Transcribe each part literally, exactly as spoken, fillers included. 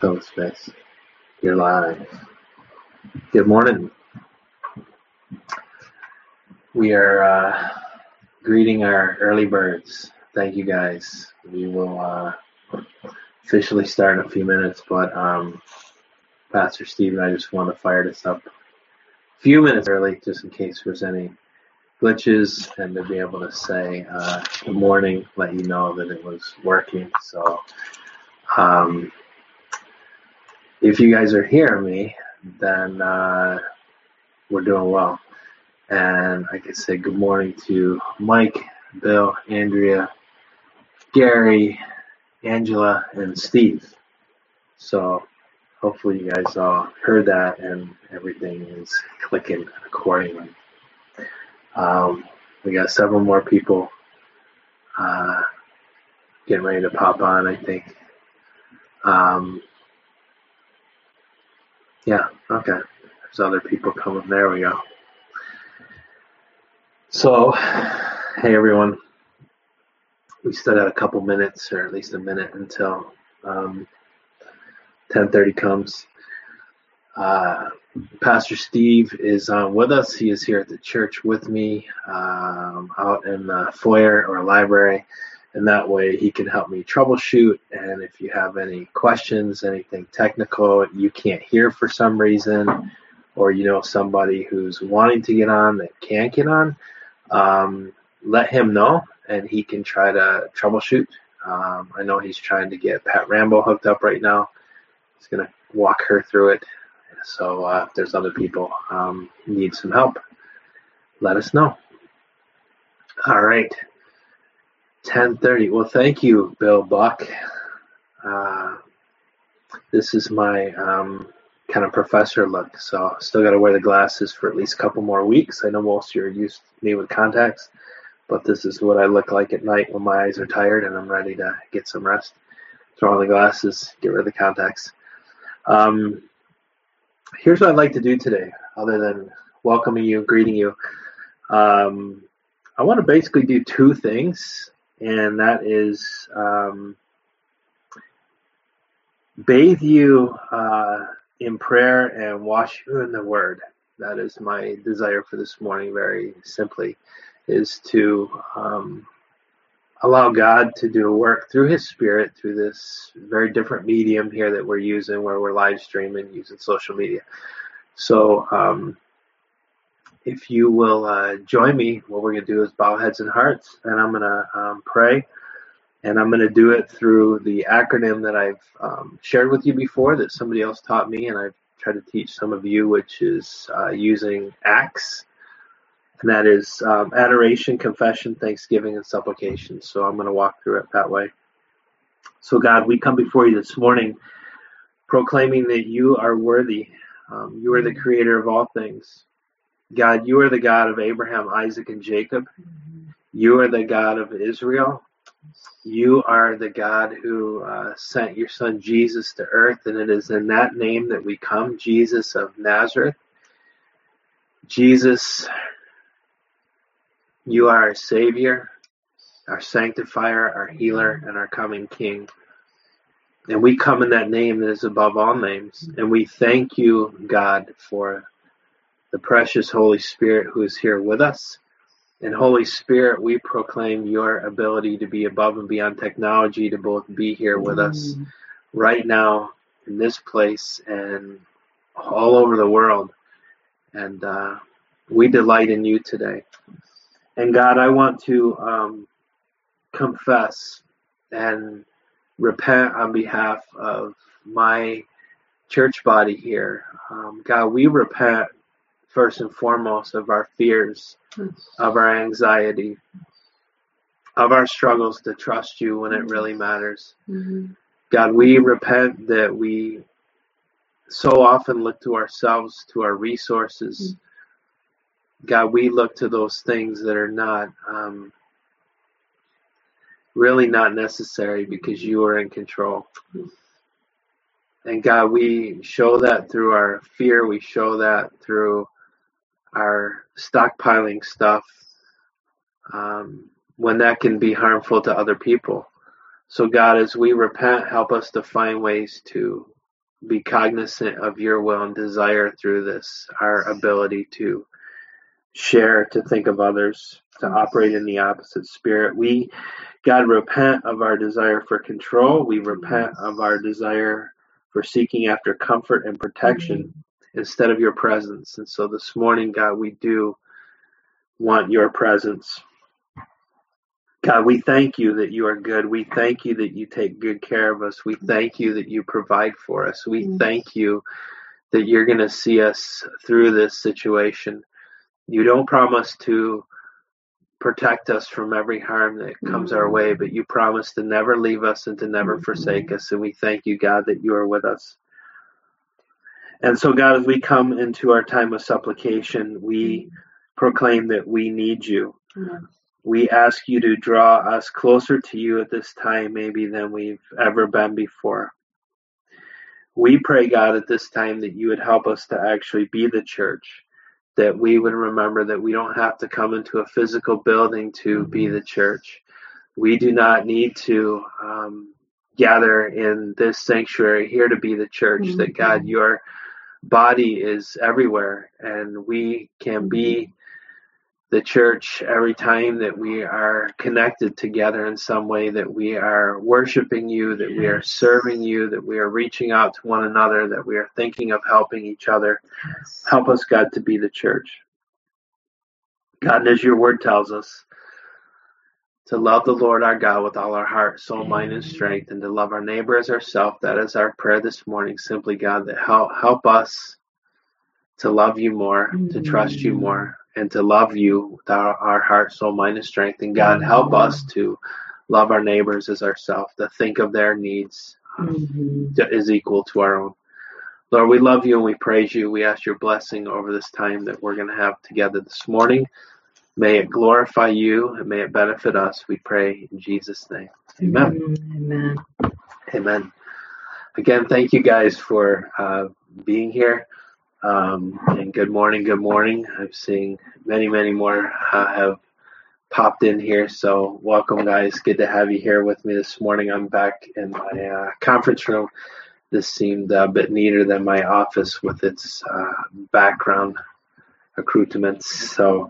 Philip Smith. You're live. Good morning. We are uh, greeting our early birds. Thank you guys. We will uh, officially start in a few minutes, but um, Pastor Steve and I just want to fire this up a few minutes early just in case there's any glitches, and to be able to say uh, good morning, let you know that it was working. So um, if you guys are hearing me, then uh, we're doing well. And I can say good morning to Mike, Bill, Andrea, Gary, Angela, and Steve. So hopefully you guys all heard that and everything is clicking accordingly. Um, we got several more people uh, getting ready to pop on, I think. Um, yeah, okay. There's other people coming. There we go. So, hey everyone. We still got a couple minutes, or at least a minute, until um, ten thirty comes. Uh, Pastor Steve is on with us. He is here at the church with me, um, out in the foyer or library, and that way he can help me troubleshoot. And if you have any questions, anything technical you can't hear for some reason, or you know somebody who's wanting to get on that can't get on, um, let him know, and he can try to troubleshoot. Um, I know he's trying to get Pat Rambo hooked up right now. He's going to walk her through it. So uh, if there's other people um, who need some help, let us know. All right, ten thirty. Well, thank you, Bill Buck. Uh, this is my um, kind of professor look, so still got to wear the glasses for at least a couple more weeks. I know most of you are used to me with contacts, but this is what I look like at night when my eyes are tired and I'm ready to get some rest. Throw on the glasses, get rid of the contacts. Um, Here's what I'd like to do today, other than welcoming you, greeting you. Um, I want to basically do two things, and that is um, bathe you uh, in prayer and wash you in the Word. That is my desire for this morning, very simply, is to um, allow God to do a work through His Spirit, through this very different medium here that we're using, where we're live streaming, using social media. So um, if you will uh, join me, what we're going to do is bow heads and hearts, and I'm going to um, pray, and I'm going to do it through the acronym that I've um, shared with you before, that somebody else taught me, and I've tried to teach some of you, which is uh, using ACTS. And that is um, adoration, confession, thanksgiving, and supplication. So I'm going to walk through it that way. So God, we come before you this morning proclaiming that you are worthy. Um, you are the creator of all things. God, you are the God of Abraham, Isaac, and Jacob. You are the God of Israel. You are the God who uh, sent your son Jesus to earth, and it is in that name that we come, Jesus of Nazareth. Jesus, you are our Savior, our Sanctifier, our Healer, and our coming King. And we come in that name that is above all names. And we thank you, God, for the precious Holy Spirit who is here with us. And Holy Spirit, we proclaim your ability to be above and beyond technology, to both be here with us right now in this place and all over the world. And uh, we delight in you today. And God, I want to um, confess and repent on behalf of my church body here. Um, God, we repent first and foremost of our fears, of our anxiety, of our struggles to trust you when it really matters. Mm-hmm. God, we repent that we so often look to ourselves, to our resources. Mm-hmm. God, we look to those things that are not, um, really not necessary because you are in control. And God, we show that through our fear. We show that through our stockpiling stuff, um, when that can be harmful to other people. So God, as we repent, help us to find ways to be cognizant of your will and desire through this, our ability to share, to think of others, to operate in the opposite spirit. We, God, repent of our desire for control. We repent of our desire for seeking after comfort and protection mm-hmm. instead of your presence. And so this morning, God, we do want your presence. God, we thank you that you are good. We thank you that you take good care of us. We thank you that you provide for us. We mm-hmm. thank you that you're going to see us through this situation. You don't promise to protect us from every harm that comes mm-hmm. our way, but you promise to never leave us and to never mm-hmm. forsake us. And we thank you, God, that you are with us. And so, God, as we come into our time of supplication, we proclaim that we need you. Mm-hmm. We ask you to draw us closer to you at this time, maybe than we've ever been before. We pray, God, at this time that you would help us to actually be the church, that we would remember that we don't have to come into a physical building to be the church. We do not need to um, gather in this sanctuary here to be the church, mm-hmm. that, God, your body is everywhere, and we can be the church every time that we are connected together in some way, that we are worshiping you, that we are serving you, that we are reaching out to one another, that we are thinking of helping each other. Help us, God, to be the church. God, and as your word tells us, to love the Lord our God with all our heart, soul, mind, and strength, and to love our neighbor as ourselves. That is our prayer this morning. Simply, God, that help, help us to love you more, to trust you more, and to love you with our, our heart, soul, mind, and strength. And God, help us to love our neighbors as ourselves, to think of their needs um, mm-hmm. is equal to our own. Lord, we love you and we praise you. We ask your blessing over this time that we're going to have together this morning. May it glorify you and may it benefit us. We pray in Jesus' name. Amen. Amen. Amen. Again, thank you guys for uh, being here. Um, and good morning, good morning. I'm seeing many, many more uh, have popped in here. So welcome, guys. Good to have you here with me this morning. I'm back in my uh, conference room. This seemed a bit neater than my office with its uh, background accoutrements. So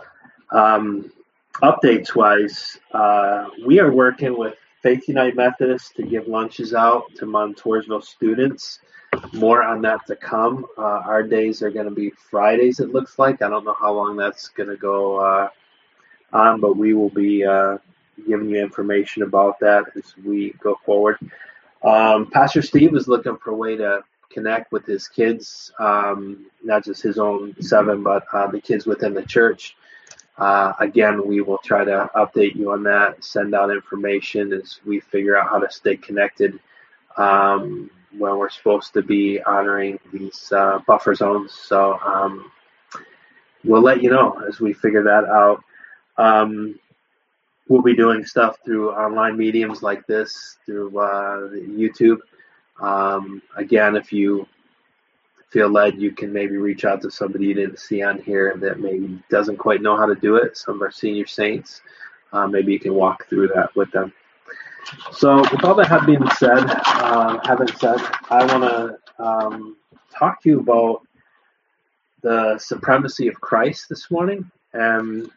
um, updates-wise, uh, we are working with Faith Unite Methodist to give lunches out to Montoursville students. More on that to come. Uh, our days are going to be Fridays, it looks like. I don't know how long that's going to go uh, on, but we will be uh, giving you information about that as we go forward. Um, Pastor Steve is looking for a way to connect with his kids, um, not just his own seven, but uh, the kids within the church. Uh, again, we will try to update you on that, send out information as we figure out how to stay connected. Um, when we're supposed to be honoring these uh, buffer zones. So um, we'll let you know as we figure that out. Um, we'll be doing stuff through online mediums like this, through uh, YouTube. Um, again, if you feel led, you can maybe reach out to somebody you didn't see on here that maybe doesn't quite know how to do it. Some of our senior saints, uh, maybe you can walk through that with them. So with all that have been said, uh, having said, I want to um, talk to you about the supremacy of Christ this morning, and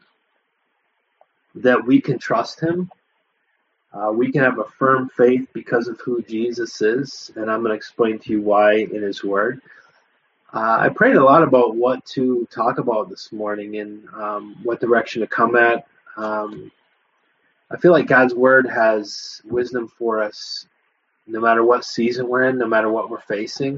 that we can trust him. Uh, we can have a firm faith because of who Jesus is, and I'm going to explain to you why in his word. Uh, I prayed a lot about what to talk about this morning and um, what direction to come at. Um, I feel like God's word has wisdom for us no matter what season we're in, no matter what we're facing.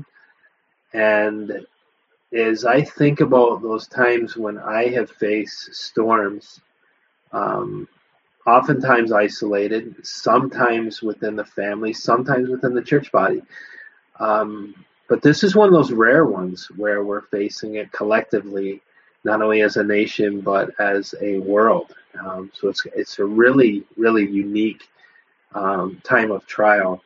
And as I think about those times when I have faced storms, um, oftentimes isolated, sometimes within the family, sometimes within the church body. Um, but this is one of those rare ones where we're facing it collectively, not only as a nation, but as a world. Um, so it's it's a really, really unique um, time of trial.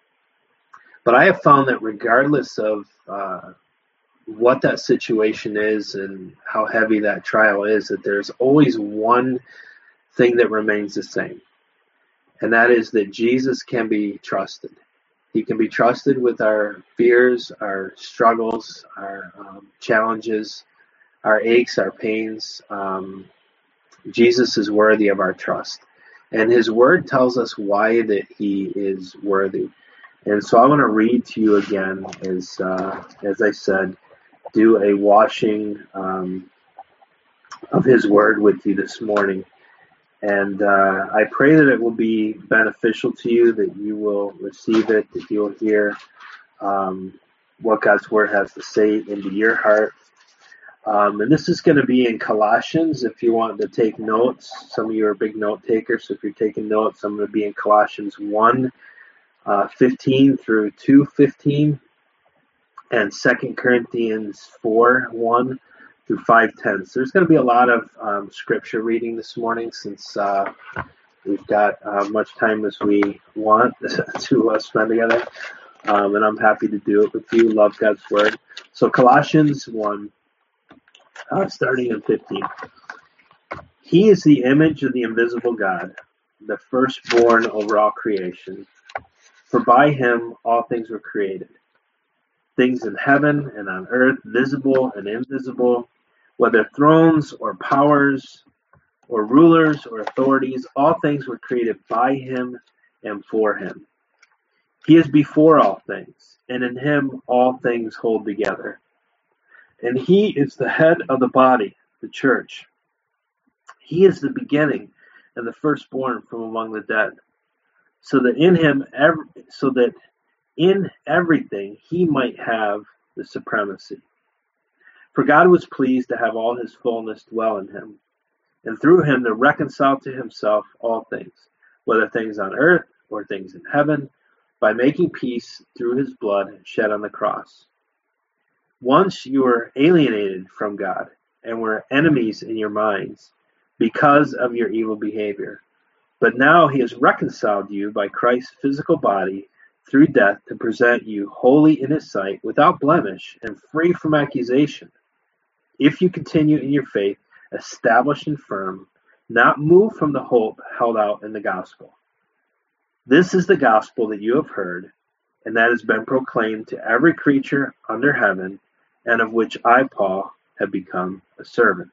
But I have found that regardless of uh, what that situation is and how heavy that trial is, that there's always one thing that remains the same. And that is that Jesus can be trusted. He can be trusted with our fears, our struggles, our um, challenges, our aches, our pains. Um, Jesus is worthy of our trust. And his word tells us why that he is worthy. And so I want to read to you again, as uh, as I said, do a washing um, of his word with you this morning. And uh, I pray that it will be beneficial to you, that you will receive it, that you'll hear um, what God's word has to say into your heart. Um, and this is going to be in Colossians. If you want to take notes, some of you are big note takers, so if you're taking notes, I'm going to be in Colossians one, uh, fifteen through two fifteen, and Second Corinthians four, one through five ten. So there's going to be a lot of um, scripture reading this morning, since uh, we've got uh, much time as we want to uh, spend together. Um, and I'm happy to do it with you. Love God's word. So Colossians one, uh, starting in fifteen. He is the image of the invisible God, the firstborn over all creation. For by him all things were created, things in heaven and on earth, visible and invisible, whether thrones or powers or rulers or authorities, all things were created by him and for him. He is before all things, and in him all things hold together. And he is the head of the body, the church. He is the beginning and the firstborn from among the dead, so that in him, every, so that in everything he might have the supremacy. For God was pleased to have all his fullness dwell in him, and through him to reconcile to himself all things, whether things on earth or things in heaven, by making peace through his blood shed on the cross. Once you were alienated from God and were enemies in your minds because of your evil behavior. But now he has reconciled you by Christ's physical body through death to present you holy in his sight, without blemish and free from accusation. If you continue in your faith, established and firm, not moved from the hope held out in the gospel. This is the gospel that you have heard, and that has been proclaimed to every creature under heaven, and of which I, Paul, have become a servant.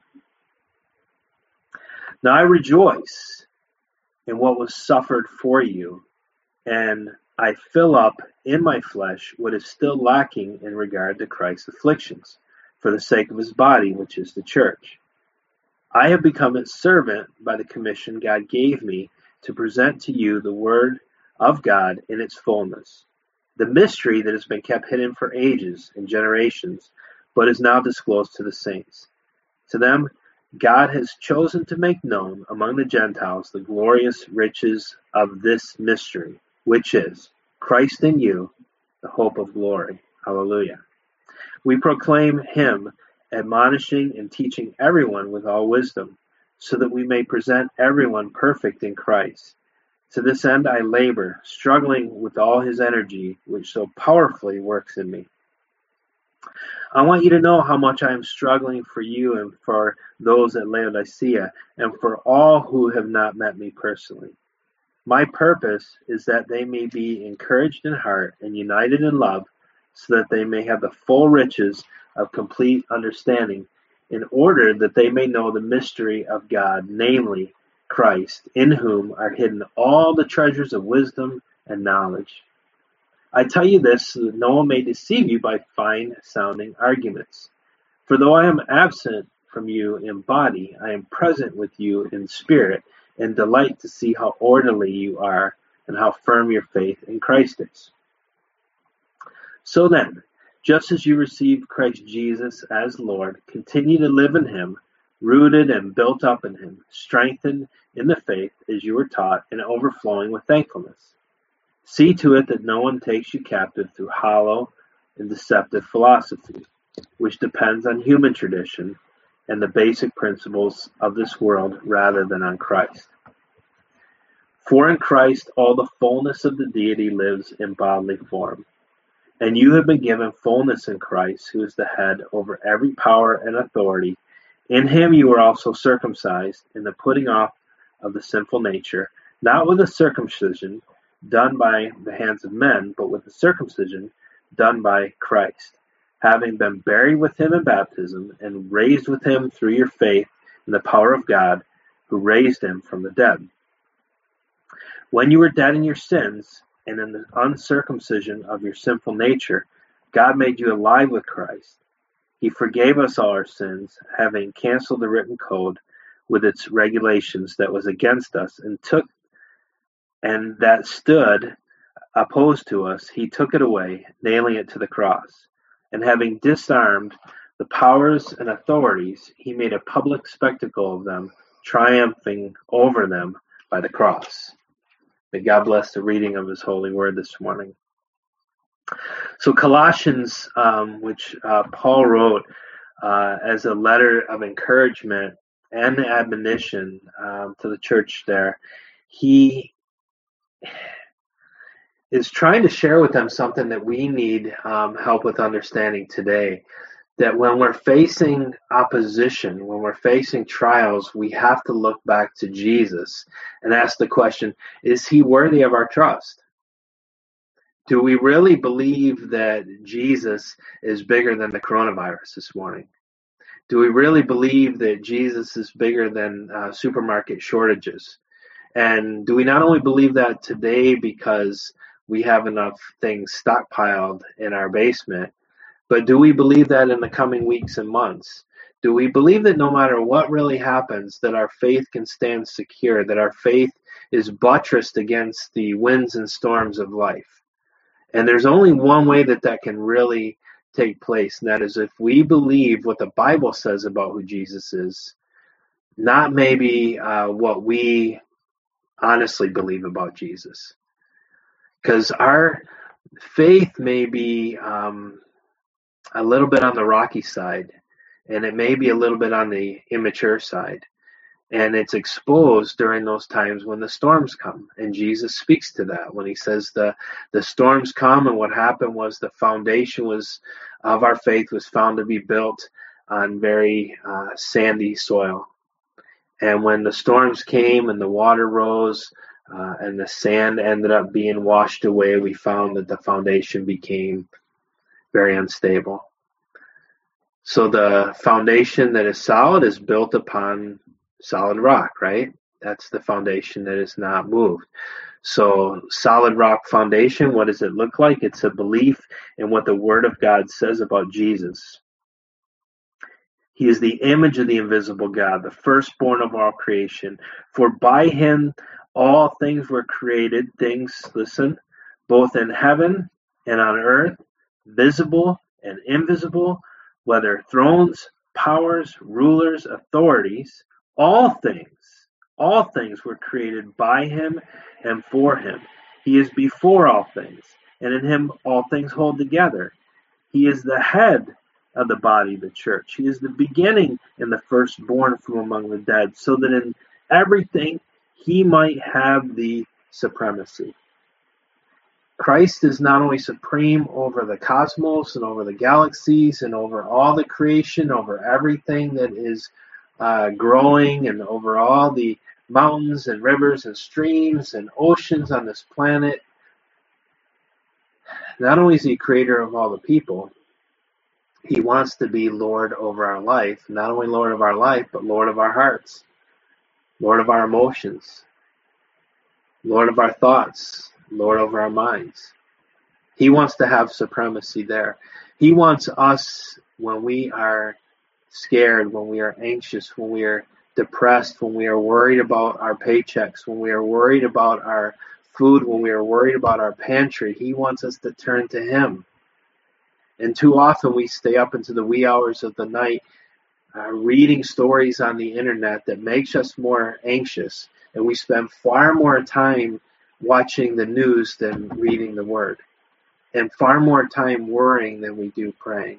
Now I rejoice in what was suffered for you, and I fill up in my flesh what is still lacking in regard to Christ's afflictions, for the sake of his body, which is the church. I have become its servant by the commission God gave me to present to you the word of God in its fullness, the mystery that has been kept hidden for ages and generations, but is now disclosed to the saints. To them, God has chosen to make known among the Gentiles the glorious riches of this mystery, which is Christ in you, the hope of glory. Hallelujah. We proclaim him, admonishing and teaching everyone with all wisdom, so that we may present everyone perfect in Christ. To this end I labor, struggling with all his energy, which so powerfully works in me. I want you to know how much I am struggling for you and for those at Laodicea, and for all who have not met me personally. My purpose is that they may be encouraged in heart and united in love, so that they may have the full riches of complete understanding, in order that they may know the mystery of God, namely Christ, in whom are hidden all the treasures of wisdom and knowledge. I tell you this so that no one may deceive you by fine-sounding arguments. For though I am absent from you in body, I am present with you in spirit, and delight to see how orderly you are and how firm your faith in Christ is. So then, just as you received Christ Jesus as Lord, continue to live in him, rooted and built up in him, strengthened in the faith as you were taught, and overflowing with thankfulness. See to it that no one takes you captive through hollow and deceptive philosophy, which depends on human tradition and the basic principles of this world rather than on Christ. For in Christ all the fullness of the deity lives in bodily form, and you have been given fullness in Christ, who is the head over every power and authority. In him you were also circumcised in the putting off of the sinful nature, not with a circumcision done by the hands of men, but with the circumcision done by Christ, having been buried with him in baptism, and raised with him through your faith in the power of God, who raised him from the dead. When you were dead in your sins, and in the uncircumcision of your sinful nature, God made you alive with Christ. He forgave us all our sins, having canceled the written code with its regulations that was against us, and took and that stood opposed to us. He took it away, nailing it to the cross. And having disarmed the powers and authorities, he made a public spectacle of them, triumphing over them by the cross. May God bless the reading of his holy word this morning. So Colossians, um, which uh, Paul wrote uh, as a letter of encouragement and admonition um, to the church there, he is trying to share with them something that we need um, help with understanding today. That when we're facing opposition, when we're facing trials, we have to look back to Jesus and ask the question, is he worthy of our trust? Do we really believe that Jesus is bigger than the coronavirus this morning? Do we really believe that Jesus is bigger than uh, supermarket shortages? And do we not only believe that today because we have enough things stockpiled in our basement, but do we believe that in the coming weeks and months? Do we believe that no matter what really happens, that our faith can stand secure, that our faith is buttressed against the winds and storms of life? And there's only one way that that can really take place, and that is if we believe what the Bible says about who Jesus is, not maybe uh, what we honestly believe about Jesus. Because our faith may be um, a little bit on the rocky side, and it may be a little bit on the immature side. And it's exposed during those times when the storms come. And Jesus speaks to that when he says the, the storms come, and what happened was the foundation was of our faith was found to be built on very uh, sandy soil. And when the storms came and the water rose uh, and the sand ended up being washed away, we found that the foundation became very unstable. So the foundation that is solid is built upon solid rock, right? That's the foundation that is not moved. So solid rock foundation, what does it look like? It's a belief in what the Word of God says about Jesus. He is the image of the invisible God, the firstborn of all creation. For by him all things were created, things, listen, both in heaven and on earth, visible and invisible, whether thrones, powers, rulers, authorities, all things, all things were created by him and for him. He is before all things, and in him all things hold together. He is the head of the body, the church. He is the beginning and the firstborn from among the dead, so that in everything he might have the supremacy. Christ is not only supreme over the cosmos and over the galaxies and over all the creation, over everything that is uh, growing, and over all the mountains and rivers and streams and oceans on this planet. Not only is he creator of all the people, he wants to be Lord over our life, not only Lord of our life, but Lord of our hearts, Lord of our emotions, Lord of our thoughts, Lord over our minds. He wants to have supremacy there. He wants us, when we are scared, when we are anxious, when we are depressed, when we are worried about our paychecks, when we are worried about our food, when we are worried about our pantry, he wants us to turn to him. And too often we stay up into the wee hours of the night uh, reading stories on the internet that makes us more anxious, and we spend far more time watching the news than reading the Word, and far more time worrying than we do praying.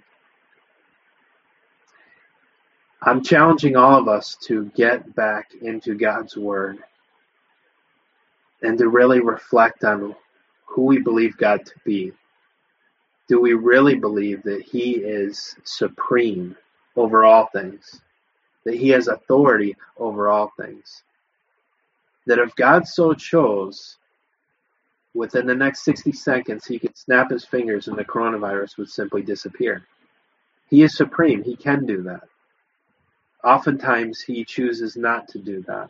I'm challenging all of us to get back into God's Word and to really reflect on who we believe God to be. Do we really believe that he is supreme over all things? That he has authority over all things? That if God so chose, Within the next sixty seconds, he could snap his fingers and the coronavirus would simply disappear. He is supreme. He can do that. Oftentimes, he chooses not to do that.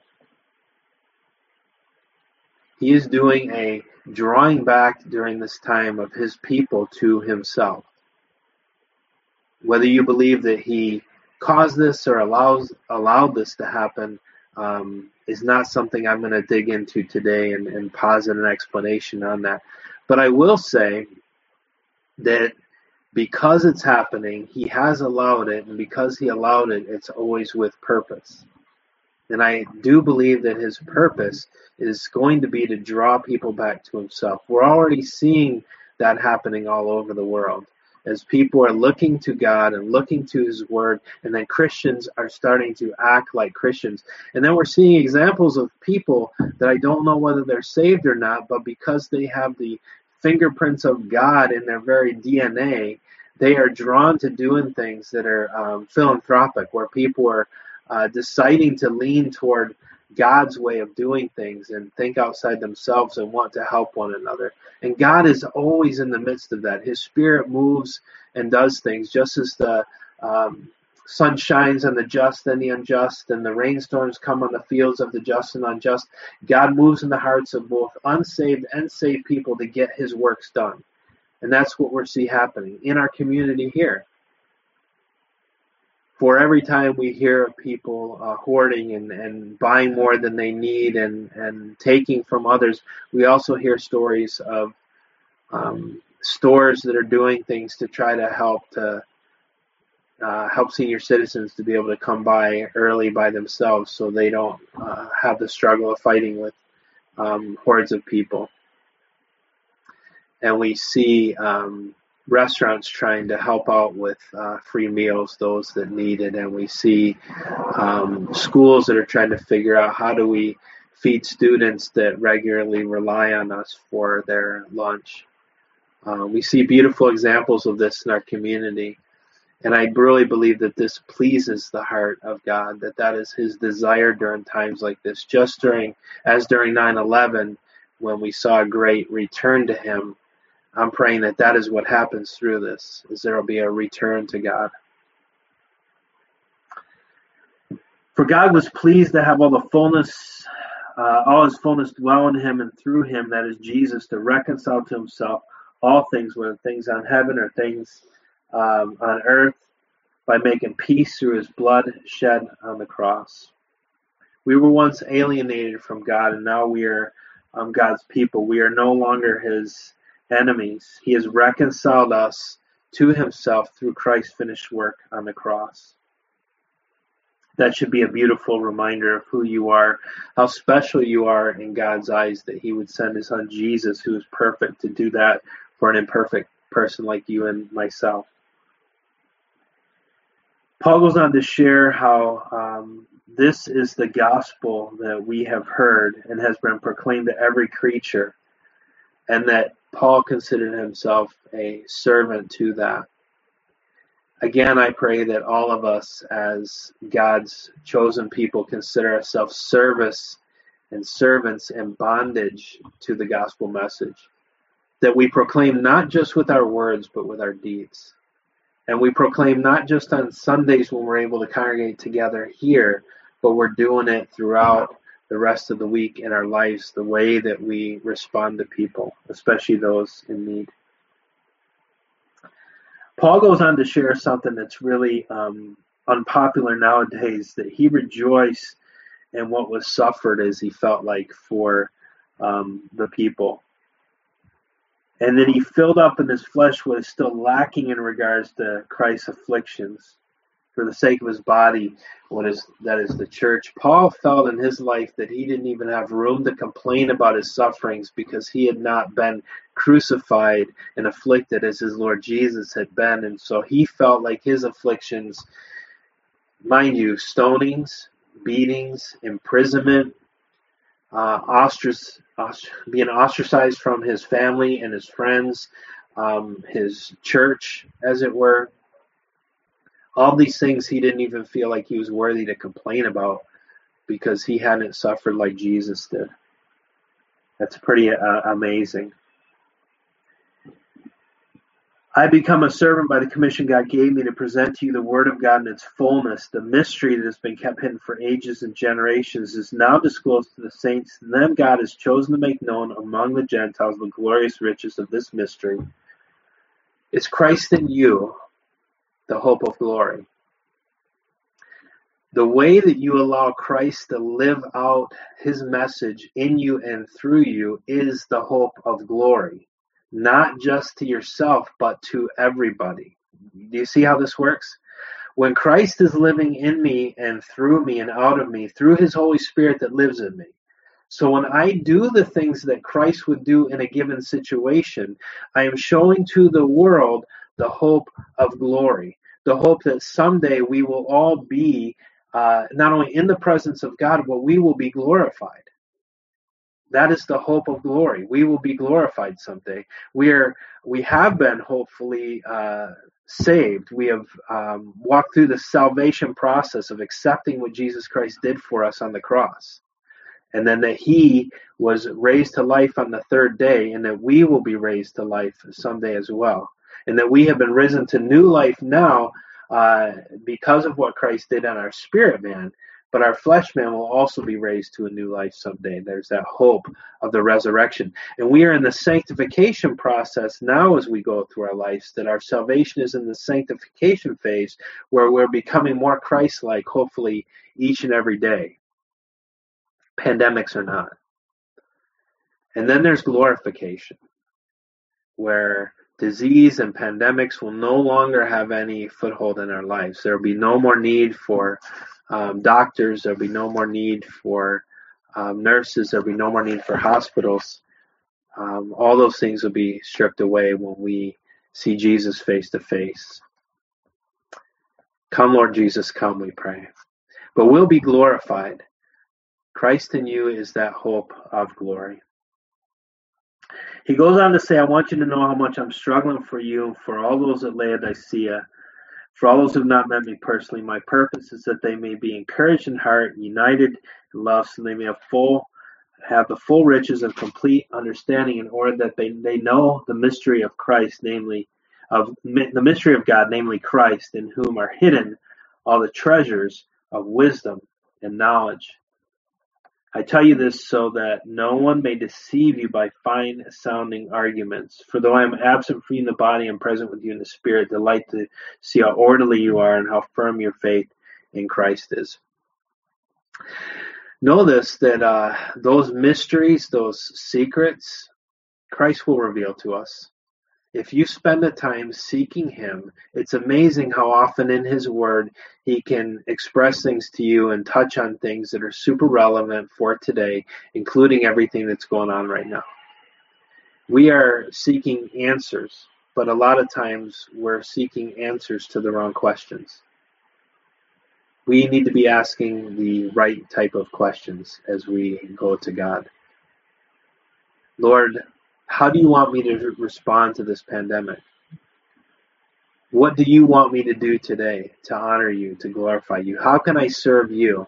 He is doing a drawing back during this time of his people to himself. Whether you believe that he caused this or allows allowed this to happen um, is not something I'm going to dig into today and, and posit an explanation on that. But I will say that because it's happening, he has allowed it, and because he allowed it, it's always with purpose. And I do believe that his purpose is going to be to draw people back to himself. We're already seeing that happening all over the world as people are looking to God and looking to his word, and then Christians are starting to act like Christians. And then we're seeing examples of people that I don't know whether they're saved or not, but because they have the fingerprints of God in their very D N A, they are drawn to doing things that are um, philanthropic, where people are uh, deciding to lean toward God's way of doing things and think outside themselves and want to help one another. And God is always in the midst of that. His Spirit moves and does things, just as the um, sun shines on the just and the unjust, and the rainstorms come on the fields of the just and unjust. God moves in the hearts of both unsaved and saved people to get his works done. And that's what we're seeing happening in our community here. For every time we hear of people uh, hoarding and, and buying more than they need and, and taking from others, we also hear stories of um, stores that are doing things to try to help to uh, help senior citizens to be able to come by early by themselves, so they don't uh, have the struggle of fighting with um, hordes of people. And we see um, restaurants trying to help out with uh, free meals, those that need it. And we see um, schools that are trying to figure out how do we feed students that regularly rely on us for their lunch. Uh, we see beautiful examples of this in our community. And I really believe that this pleases the heart of God, that that is his desire during times like this. Just during, as during nine eleven, when we saw a great return to him, I'm praying that that is what happens through this, is there will be a return to God. For God was pleased to have all the fullness, uh, all his fullness dwell in him and through him, that is Jesus, to reconcile to himself all things, whether things on heaven or things um, on earth, by making peace through his blood shed on the cross. We were once alienated from God, and now we are um, God's people. We are no longer his enemies. He has reconciled us to himself through Christ's finished work on the cross. That should be a beautiful reminder of who you are, how special you are in God's eyes, that he would send his son Jesus, who is perfect, to do that for an imperfect person like you and myself. Paul goes on to share how um, this is the gospel that we have heard and has been proclaimed to every creature, and that Paul considered himself a servant to that. Again, I pray that all of us as God's chosen people consider ourselves service and servants in bondage to the gospel message, that we proclaim not just with our words, but with our deeds. And we proclaim not just on Sundays when we're able to congregate together here, but we're doing it throughout the rest of the week in our lives, the way that we respond to people, especially those in need. Paul goes on to share something that's really um, unpopular nowadays, that he rejoiced in what was suffered as he felt like for um, the people. And then he filled up in his flesh what is still lacking in regards to Christ's afflictions for the sake of his body, what is that is the church. Paul felt in his life that he didn't even have room to complain about his sufferings because he had not been crucified and afflicted as his Lord Jesus had been. And so he felt like his afflictions, mind you, stonings, beatings, imprisonment, uh, ostrac- ost- being ostracized from his family and his friends, um, his church, as it were. All these things he didn't even feel like he was worthy to complain about because he hadn't suffered like Jesus did. That's pretty uh, amazing. I become a servant by the commission God gave me to present to you the word of God in its fullness. The mystery that has been kept hidden for ages and generations is now disclosed to the saints. And them God has chosen to make known among the Gentiles the glorious riches of this mystery. It's Christ in you, the hope of glory. The way that you allow Christ to live out his message in you and through you is the hope of glory. Not just to yourself, but to everybody. Do you see how this works? When Christ is living in me and through me and out of me, through his Holy Spirit that lives in me. So when I do the things that Christ would do in a given situation, I am showing to the world the hope of glory. The hope that someday we will all be uh, not only in the presence of God, but we will be glorified. That is the hope of glory. We will be glorified someday. We are, we have been hopefully uh, saved. We have um, walked through the salvation process of accepting what Jesus Christ did for us on the cross, and then that he was raised to life on the third day, and that we will be raised to life someday as well, and that we have been risen to new life now uh, because of what Christ did on our spirit man. But our flesh man will also be raised to a new life someday. There's that hope of the resurrection. And we are in the sanctification process now as we go through our lives, that our salvation is in the sanctification phase where we're becoming more Christ-like, hopefully, each and every day. Pandemics or not. And then there's glorification, where disease and pandemics will no longer have any foothold in our lives. There will be no more need for Um, doctors, there'll be no more need for um, nurses, there'll be no more need for hospitals. Um, all those things will be stripped away when we see Jesus face to face. Come, Lord Jesus, come, we pray. But we'll be glorified. Christ in you is that hope of glory. He goes on to say, I want you to know how much I'm struggling for you and for all those at Laodicea. For all those who have not met me personally, my purpose is that they may be encouraged in heart, united in love, so they may have full, have the full riches of complete understanding, in order that they, they know the mystery of Christ, namely, of the mystery of God, namely Christ, in whom are hidden all the treasures of wisdom and knowledge. I tell you this so that no one may deceive you by fine-sounding arguments. For though I am absent from you in the body, I am present with you in the spirit, delight to see how orderly you are and how firm your faith in Christ is. Know this, that uh, those mysteries, those secrets, Christ will reveal to us. If you spend the time seeking him, it's amazing how often in his word he can express things to you and touch on things that are super relevant for today, including everything that's going on right now. We are seeking answers, but a lot of times we're seeking answers to the wrong questions. We need to be asking the right type of questions as we go to God. Lord, how do you want me to respond to this pandemic? What do you want me to do today to honor you, to glorify you? How can I serve you?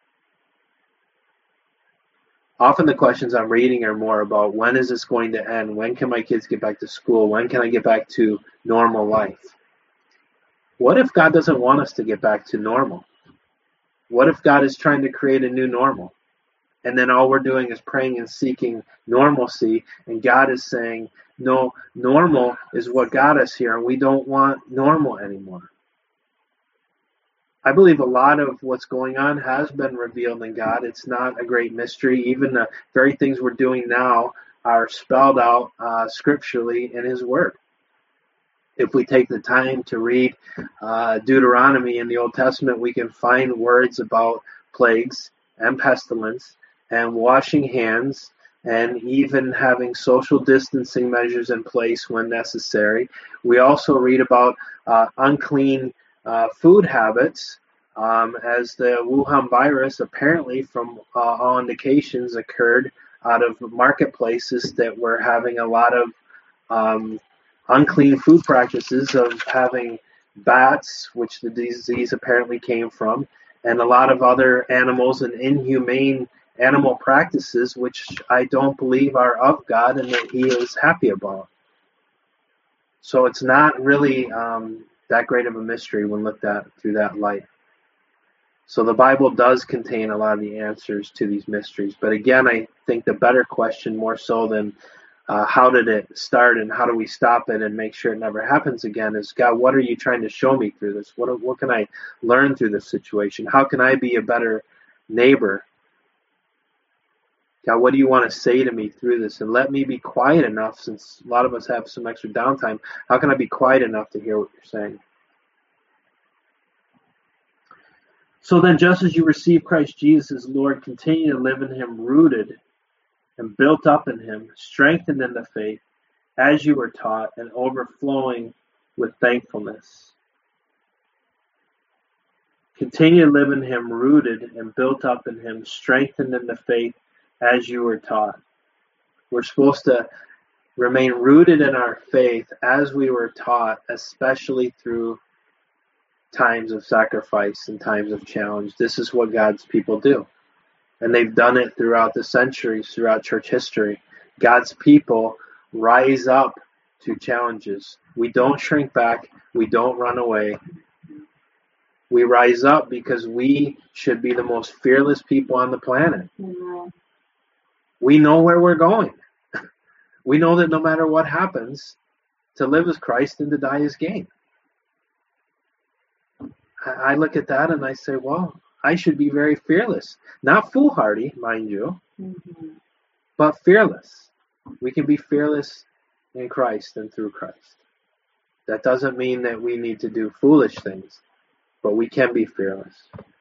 Often the questions I'm reading are more about, when is this going to end? When can my kids get back to school? When can I get back to normal life? What if God doesn't want us to get back to normal? What if God is trying to create a new normal? And then all we're doing is praying and seeking normalcy, and God is saying, no, normal is what got us here, and we don't want normal anymore. I believe a lot of what's going on has been revealed in God. It's not a great mystery. Even the very things we're doing now are spelled out uh, scripturally in his word. If we take the time to read uh, Deuteronomy in the Old Testament, we can find words about plagues and pestilence and washing hands, and even having social distancing measures in place when necessary. We also read about uh, unclean uh, food habits, um, as the Wuhan virus apparently, from uh, all indications, occurred out of marketplaces that were having a lot of um, unclean food practices of having bats, which the disease apparently came from, and a lot of other animals and inhumane animal practices, which I don't believe are of God and that he is happy about. So it's not really um, that great of a mystery when looked at through that light. So the Bible does contain a lot of the answers to these mysteries. But again, I think the better question, more so than uh, how did it start and how do we stop it and make sure it never happens again, is, God, what are you trying to show me through this? What, what can I learn through this situation? How can I be a better neighbor? God, what do you want to say to me through this? And let me be quiet enough, since a lot of us have some extra downtime. How can I be quiet enough to hear what you're saying? So then, just as you receive Christ Jesus as Lord, continue to live in him, rooted and built up in him, strengthened in the faith, as you were taught, and overflowing with thankfulness. Continue to live in him, rooted and built up in him, strengthened in the faith, as you were taught. We're supposed to remain rooted in our faith as we were taught, especially through times of sacrifice and times of challenge. This is what God's people do. And they've done it throughout the centuries, throughout church history. God's people rise up to challenges. We don't shrink back. We don't run away. We rise up because we should be the most fearless people on the planet. Mm-hmm. We know where we're going. We know that no matter what happens, to live as Christ and to die is gain. I look at that and I say, well, I should be very fearless. Not foolhardy, mind you, mm-hmm. but fearless. We can be fearless in Christ and through Christ. That doesn't mean that we need to do foolish things, but we can be fearless.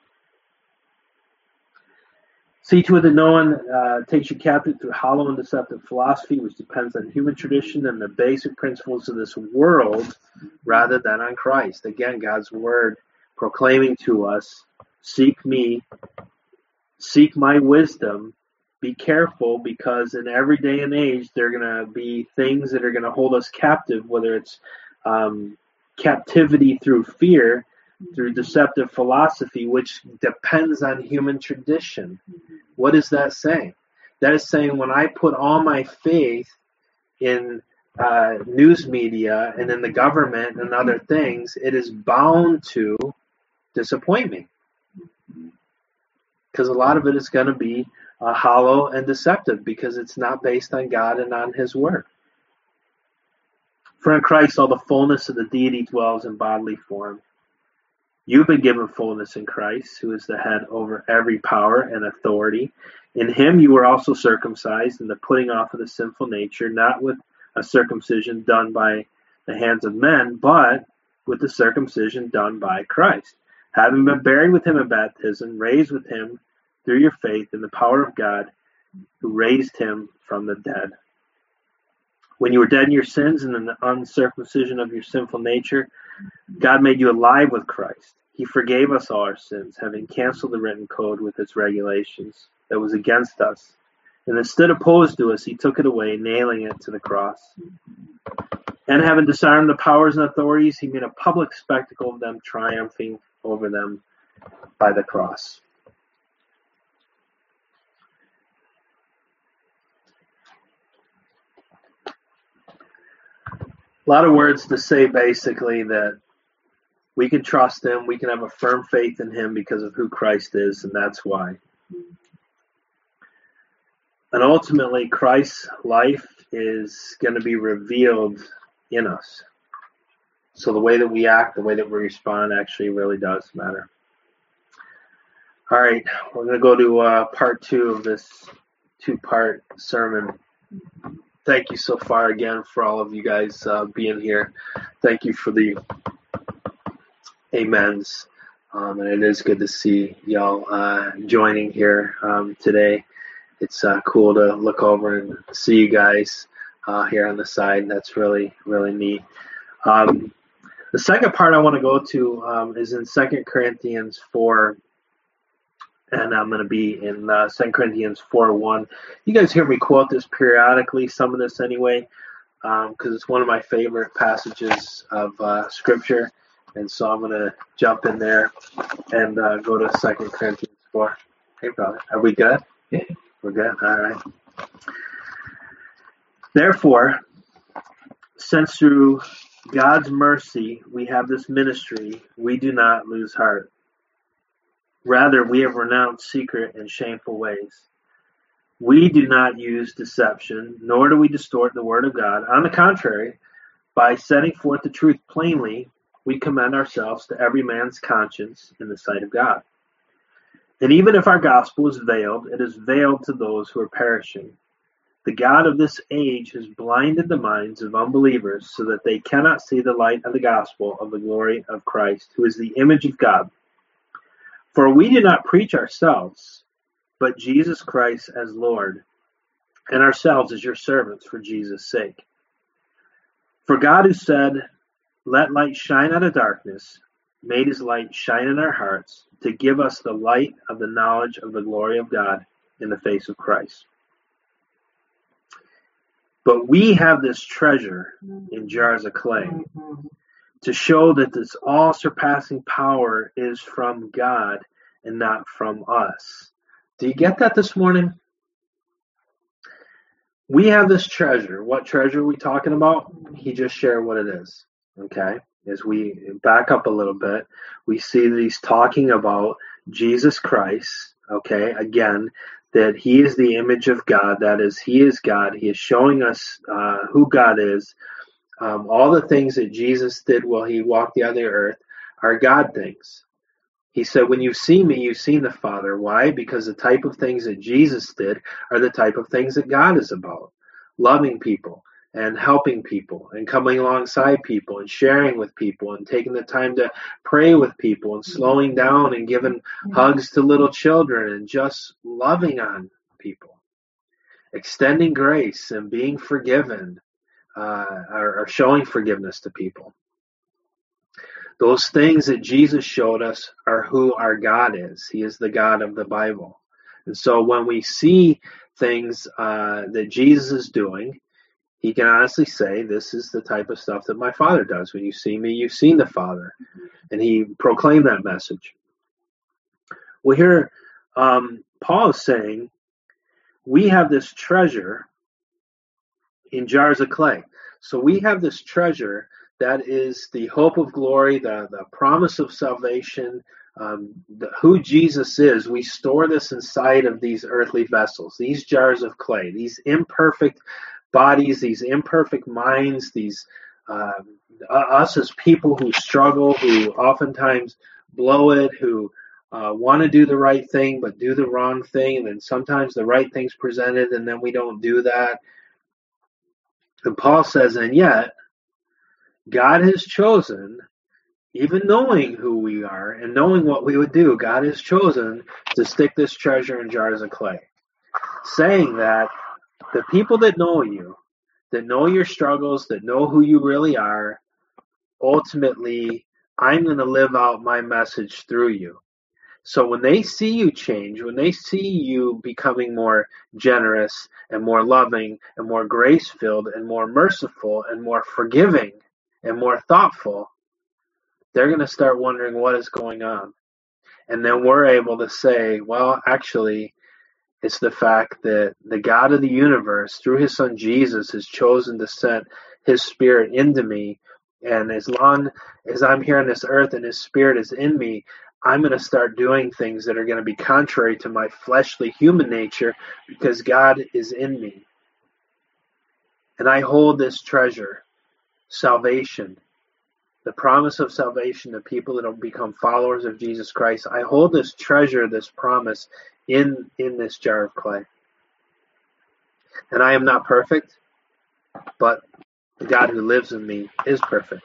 See to it that no one uh, takes you captive through hollow and deceptive philosophy, which depends on human tradition and the basic principles of this world, rather than on Christ. Again, God's word proclaiming to us, seek me, seek my wisdom, be careful, because in every day and age there are going to be things that are going to hold us captive, whether it's um, captivity through fear, through deceptive philosophy, which depends on human tradition. What is that saying? That is saying when I put all my faith in uh, news media and in the government and other things, it is bound to disappoint me. Because a lot of it is going to be uh, hollow and deceptive because it's not based on God and on his word. For in Christ all the fullness of the deity dwells in bodily form. You've been given fullness in Christ, who is the head over every power and authority. In him you were also circumcised in the putting off of the sinful nature, not with a circumcision done by the hands of men, but with the circumcision done by Christ, having been buried with him in baptism, raised with him through your faith in the power of God, who raised him from the dead. When you were dead in your sins and in the uncircumcision of your sinful nature, God made you alive with Christ. He forgave us all our sins, having canceled the written code with its regulations that was against us. And instead opposed to us, he took it away, nailing it to the cross. And having disarmed the powers and authorities, he made a public spectacle of them, triumphing over them by the cross. A lot of words to say basically that we can trust him, we can have a firm faith in him because of who Christ is, and that's why. And ultimately, Christ's life is going to be revealed in us. So the way that we act, the way that we respond actually really does matter. All right, we're going to go to uh, part two of this two-part sermon. Thank you so far again for all of you guys uh, being here. Thank you for the amens. Um, and it is good to see y'all uh, joining here um, today. It's uh, cool to look over and see you guys uh, here on the side. That's really, really neat. Um, the second part I want to go to um, is in Second Corinthians four. And I'm going to be in uh, Second Corinthians four one. You guys hear me quote this periodically, some of this anyway, because um, it's one of my favorite passages of uh, Scripture. And so I'm going to jump in there and uh, go to Second Corinthians four. Hey, brother. Are we good? Okay, we're good. All right. Therefore, since through God's mercy we have this ministry, we do not lose heart. Rather, we have renounced secret and shameful ways. We do not use deception, nor do we distort the word of God. On the contrary, by setting forth the truth plainly, we commend ourselves to every man's conscience in the sight of God. And even if our gospel is veiled, it is veiled to those who are perishing. The God of this age has blinded the minds of unbelievers so that they cannot see the light of the gospel of the glory of Christ, who is the image of God. For we do not preach ourselves, but Jesus Christ as Lord, and ourselves as your servants for Jesus' sake. For God, who said, "Let light shine out of darkness," made his light shine in our hearts to give us the light of the knowledge of the glory of God in the face of Christ. But we have this treasure in jars of clay to show that this all-surpassing power is from God and not from us. Do you get that this morning? We have this treasure. What treasure are we talking about? He just shared what it is. Okay? As we back up a little bit, we see that he's talking about Jesus Christ. Okay? Again, that he is the image of God. That is, he is God. He is showing us uh, who God is. Um, all the things that Jesus did while he walked the other earth are God things. He said, when you see me, you've seen the Father. Why? Because the type of things that Jesus did are the type of things that God is about. Loving people and helping people and coming alongside people and sharing with people and taking the time to pray with people and slowing down and giving hugs to little children and just loving on people. Extending grace and being forgiven uh, or, or showing forgiveness to people. Those things that Jesus showed us are who our God is. He is the God of the Bible. And so when we see things uh, that Jesus is doing, he can honestly say, this is the type of stuff that my Father does. When you see me, you've seen the Father. And he proclaimed that message. Well, here, um, Paul is saying, we have this treasure in jars of clay. So we have this treasure that is the hope of glory, the, the promise of salvation, um, the, who Jesus is. We store this inside of these earthly vessels, these jars of clay, these imperfect bodies, these imperfect minds, these uh, us as people who struggle, who oftentimes blow it, who uh, want to do the right thing but do the wrong thing, and then sometimes the right thing's presented and then we don't do that. And Paul says, and yet, God has chosen, even knowing who we are and knowing what we would do, God has chosen to stick this treasure in jars of clay. Saying that the people that know you, that know your struggles, that know who you really are, ultimately, I'm going to live out my message through you. So when they see you change, when they see you becoming more generous and more loving and more grace-filled and more merciful and more forgiving and more thoughtful, they're going to start wondering what is going on. And then we're able to say, well, actually, it's the fact that the God of the universe, through his son Jesus, has chosen to send his spirit into me. And as long as I'm here on this earth and his spirit is in me, I'm going to start doing things that are going to be contrary to my fleshly human nature because God is in me. And I hold this treasure, salvation, the promise of salvation to people that will become followers of Jesus Christ. I hold this treasure, this promise in, in this jar of clay. And I am not perfect, but the God who lives in me is perfect.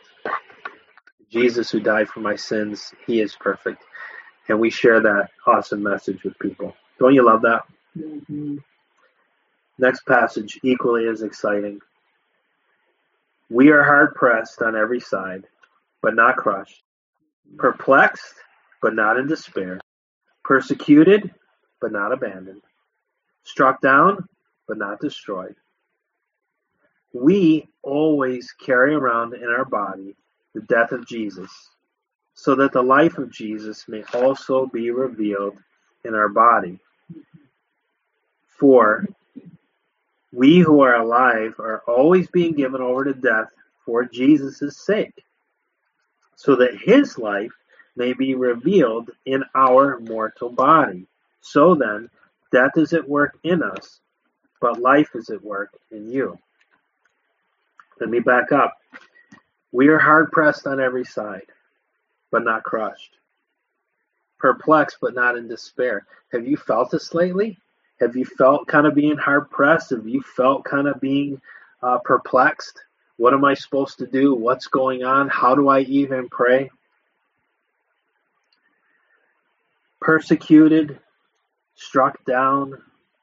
Jesus who died for my sins, he is perfect. And we share that awesome message with people. Don't you love that? Mm-hmm. Next passage, equally as exciting. We are hard pressed on every side, but not crushed. Perplexed, but not in despair. Persecuted, but not abandoned. Struck down, but not destroyed. We always carry around in our body the death of Jesus, so that the life of Jesus may also be revealed in our body. For we who are alive are always being given over to death for Jesus' sake, so that his life may be revealed in our mortal body. So then, death is at work in us, but life is at work in you. Let me back up. We are hard-pressed on every side, but not crushed. Perplexed, but not in despair. Have you felt this lately? Have you felt kind of being hard-pressed? Have you felt kind of being uh, perplexed? What am I supposed to do? What's going on? How do I even pray? Persecuted, struck down.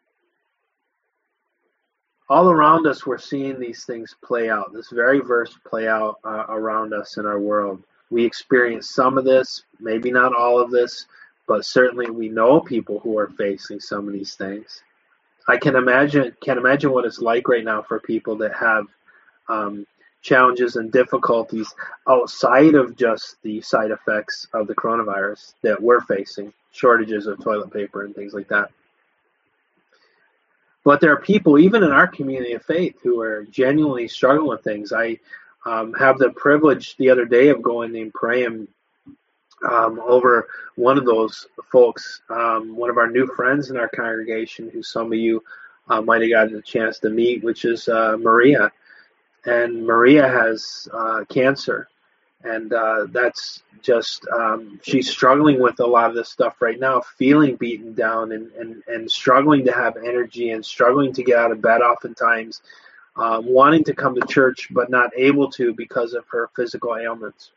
All around us, we're seeing these things play out. This very verse play out uh, around us in our world. We experience some of this, maybe not all of this, but certainly we know people who are facing some of these things. I can imagine can imagine what it's like right now for people that have um, challenges and difficulties outside of just the side effects of the coronavirus that we're facing, shortages of toilet paper and things like that. But there are people, even in our community of faith, who are genuinely struggling with things. I um, have the privilege the other day of going and praying um, over one of those folks, um, one of our new friends in our congregation, who some of you uh, might have gotten a chance to meet, which is uh, Maria. And Maria has uh, cancer. And uh, that's just, um, she's struggling with a lot of this stuff right now, feeling beaten down and, and, and struggling to have energy and struggling to get out of bed oftentimes, um, wanting to come to church but not able to because of her physical ailments.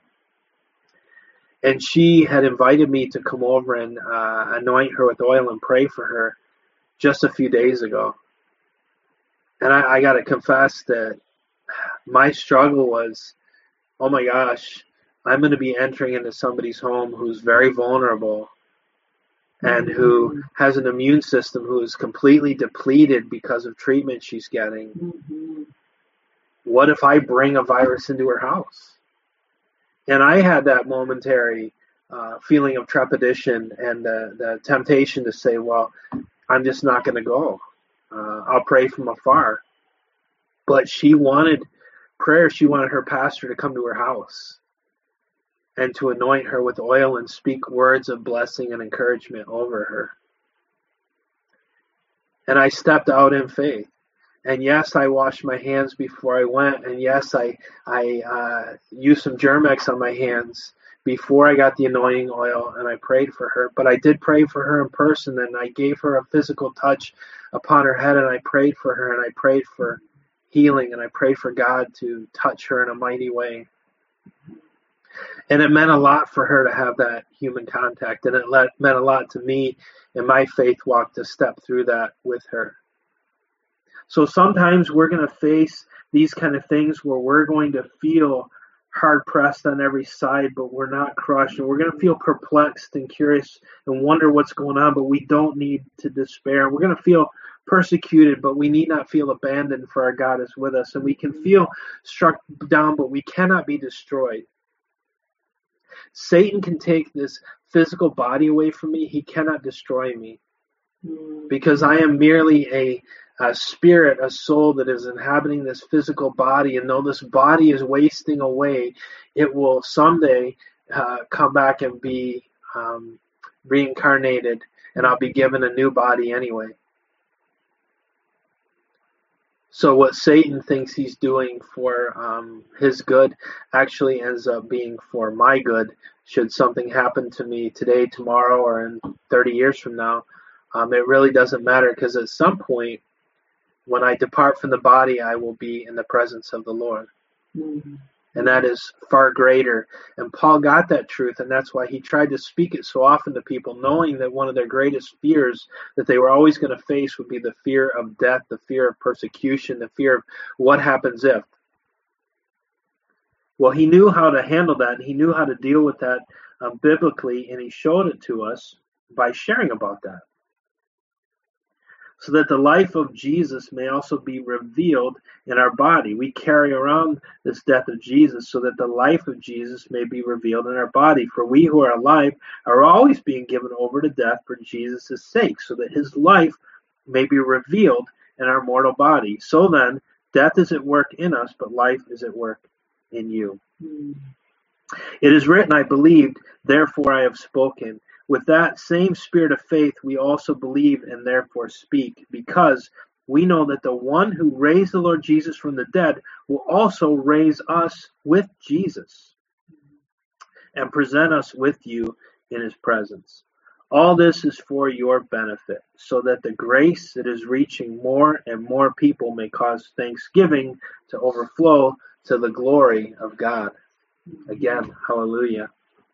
And she had invited me to come over and uh, anoint her with oil and pray for her just a few days ago. And I, I got to confess that my struggle was, oh my gosh, I'm going to be entering into somebody's home who's very vulnerable and who has an immune system who is completely depleted because of treatment she's getting. Mm-hmm. What if I bring a virus into her house? And I had that momentary uh, feeling of trepidation and the, the temptation to say, well, I'm just not going to go. Uh, I'll pray from afar. But she wanted prayer. She wanted her pastor to come to her house and to anoint her with oil and speak words of blessing and encouragement over her. And I stepped out in faith. And yes, I washed my hands before I went. And yes, I I uh, used some Germ-X on my hands before I got the anointing oil, and I prayed for her. But I did pray for her in person, and I gave her a physical touch upon her head, and I prayed for her, and I prayed for healing, and I prayed for God to touch her in a mighty way. And it meant a lot for her to have that human contact, and it let, meant a lot to me in my faith walk to step through that with her. So sometimes we're going to face these kind of things where we're going to feel hard-pressed on every side, but we're not crushed, and we're going to feel perplexed and curious and wonder what's going on, but we don't need to despair. We're going to feel persecuted, but we need not feel abandoned, for our God is with us. And we can feel struck down, but we cannot be destroyed. Satan can take this physical body away from me. He cannot destroy me, because I am merely a, a spirit, a soul that is inhabiting this physical body. And though this body is wasting away, it will someday uh, come back and be um, reincarnated, and I'll be given a new body anyway. So what Satan thinks he's doing for um, his good actually ends up being for my good. Should something happen to me today, tomorrow, or in thirty years from now, um, it really doesn't matter, because at some point, when I depart from the body, I will be in the presence of the Lord. Mm-hmm. And that is far greater. And Paul got that truth, and that's why he tried to speak it so often to people, knowing that one of their greatest fears that they were always going to face would be the fear of death, the fear of persecution, the fear of what happens if. Well, he knew how to handle that, and he knew how to deal with that um, biblically, and he showed it to us by sharing about that, so that the life of Jesus may also be revealed in our body. We carry around this death of Jesus so that the life of Jesus may be revealed in our body. For we who are alive are always being given over to death for Jesus' sake, so that his life may be revealed in our mortal body. So then, death is at work in us, but life is at work in you. Mm. It is written, I believed, therefore I have spoken. With that same spirit of faith, we also believe and therefore speak, because we know that the one who raised the Lord Jesus from the dead will also raise us with Jesus and present us with you in his presence. All this is for your benefit, so that the grace that is reaching more and more people may cause thanksgiving to overflow to the glory of God. Again, hallelujah.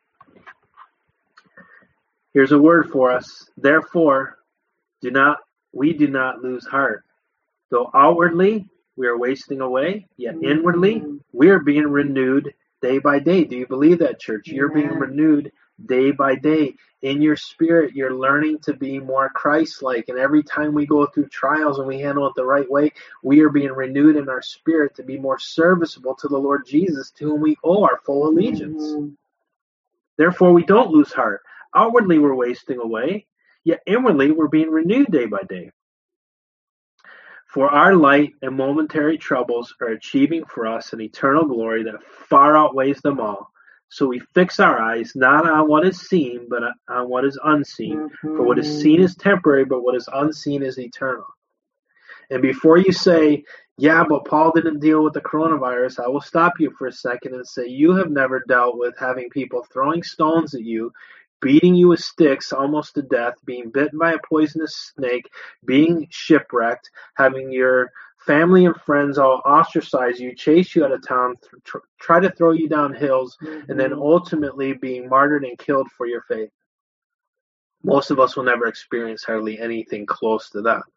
Here's a word for us. Therefore, do not we do not lose heart. Though outwardly we are wasting away, yet inwardly we are being renewed day by day. Do you believe that, church? You're being renewed day by day. In your spirit, you're learning to be more Christ-like. And every time we go through trials and we handle it the right way, we are being renewed in our spirit to be more serviceable to the Lord Jesus, to whom we owe our full allegiance. Mm-hmm. Therefore, we don't lose heart. Outwardly, we're wasting away, yet inwardly, we're being renewed day by day. For our light and momentary troubles are achieving for us an eternal glory that far outweighs them all. So we fix our eyes not on what is seen, but on what is unseen. Mm-hmm. For what is seen is temporary, but what is unseen is eternal. And before you say, yeah, but Paul didn't deal with the coronavirus, I will stop you for a second and say, you have never dealt with having people throwing stones at you, beating you with sticks almost to death, being bitten by a poisonous snake, being shipwrecked, having your family and friends all ostracize you, chase you out of town, tr- try to throw you down hills, mm-hmm. and then ultimately being martyred and killed for your faith. Most of us will never experience hardly anything close to that.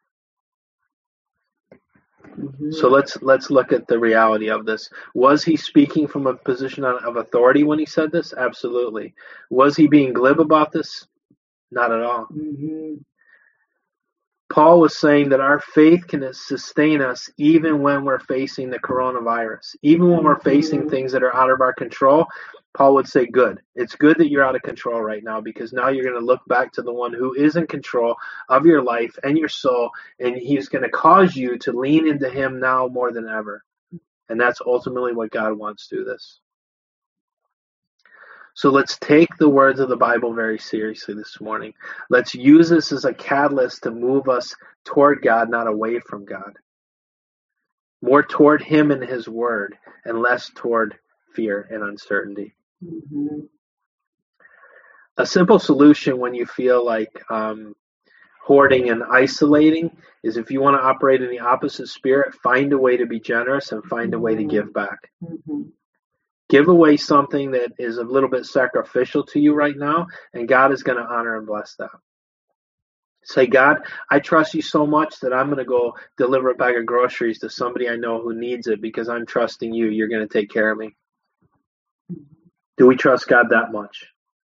Mm-hmm. So let's let's look at the reality of this. Was he speaking from a position of authority when he said this? Absolutely. Was he being glib about this? Not at all. Mm-hmm. Paul was saying that our faith can sustain us even when we're facing the coronavirus. Even when we're facing things that are out of our control, Paul would say, good. It's good that you're out of control right now, because now you're going to look back to the one who is in control of your life and your soul, and he's going to cause you to lean into him now more than ever. And that's ultimately what God wants through this. So let's take the words of the Bible very seriously this morning. Let's use this as a catalyst to move us toward God, not away from God. More toward him and his word, and less toward fear and uncertainty. Mm-hmm. A simple solution when you feel like um, hoarding and isolating is, if you want to operate in the opposite spirit, find a way to be generous and find a way to give back. Mm-hmm. Give away something that is a little bit sacrificial to you right now, and God is going to honor and bless that. Say, God, I trust you so much that I'm going to go deliver a bag of groceries to somebody I know who needs it, because I'm trusting you. You're going to take care of me. Do we trust God that much?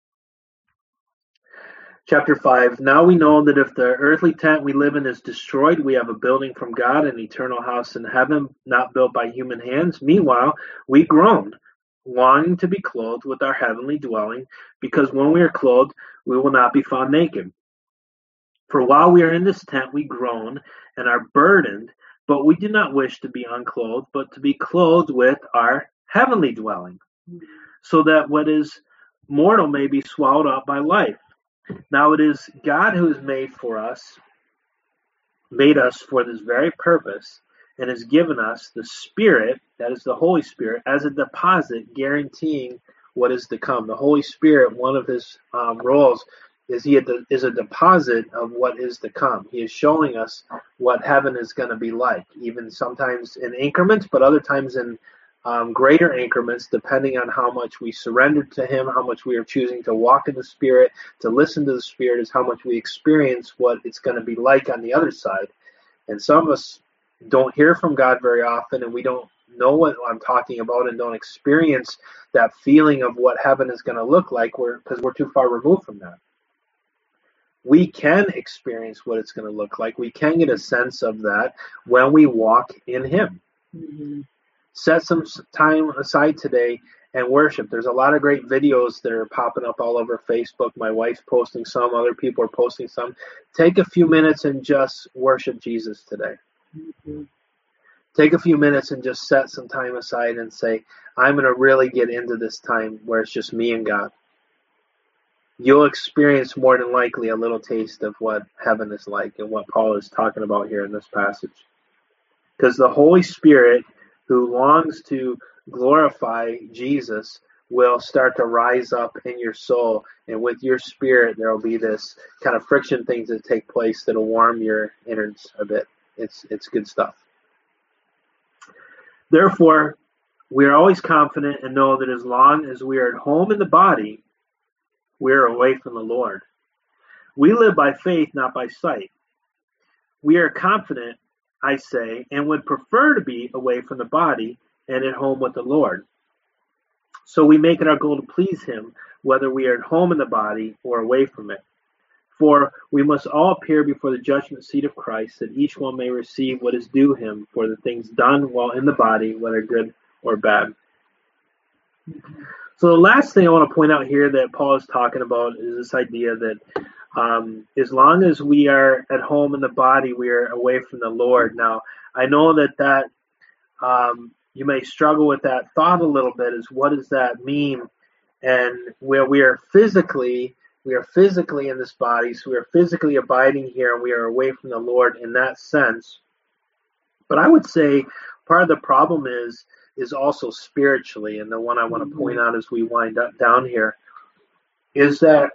Chapter five, now we know that if the earthly tent we live in is destroyed, we have a building from God, an eternal house in heaven, not built by human hands. Meanwhile, we groan, longing to be clothed with our heavenly dwelling, because when we are clothed, we will not be found naked. For while we are in this tent, we groan and are burdened, but we do not wish to be unclothed, but to be clothed with our heavenly dwelling, so that what is mortal may be swallowed up by life. Now it is God who has made for us, made us for this very purpose, and has given us the Spirit, that is the Holy Spirit, as a deposit guaranteeing what is to come. The Holy Spirit, one of his um, roles is he is a deposit of what is to come. He is showing us what heaven is going to be like, even sometimes in increments, but other times in um, greater increments, depending on how much we surrender to him, how much we are choosing to walk in the Spirit, to listen to the Spirit, is how much we experience what it's going to be like on the other side. And some of us don't hear from God very often, and we don't know what I'm talking about and don't experience that feeling of what heaven is going to look like because we're, we're too far removed from that. We can experience what it's going to look like. We can get a sense of that when we walk in him. Mm-hmm. Set some time aside today and worship. There's a lot of great videos that are popping up all over Facebook. My wife's posting some, other people are posting some. Take a few minutes and just worship Jesus today. Mm-hmm. Take a few minutes and just set some time aside and say, I'm going to really get into this time where it's just me and God. You'll experience more than likely a little taste of what heaven is like and what Paul is talking about here in this passage. Because the Holy Spirit, who longs to glorify Jesus, will start to rise up in your soul. And with your spirit, there will be this kind of friction things that take place that will warm your innards a bit. It's, it's good stuff. Therefore, we are always confident and know that as long as we are at home in the body, we are away from the Lord. We live by faith, not by sight. We are confident, I say, and would prefer to be away from the body and at home with the Lord. So we make it our goal to please him, whether we are at home in the body or away from it. For we must all appear before the judgment seat of Christ, that each one may receive what is due him for the things done while in the body, whether good or bad. So the last thing I want to point out here that Paul is talking about is this idea that um, as long as we are at home in the body, we are away from the Lord. Now, I know that that um, you may struggle with that thought a little bit, is what does that mean? And where we are physically, we are physically in this body, so we are physically abiding here, and we are away from the Lord in that sense. But I would say part of the problem is is also spiritually, and the one I want to point out as we wind up down here is that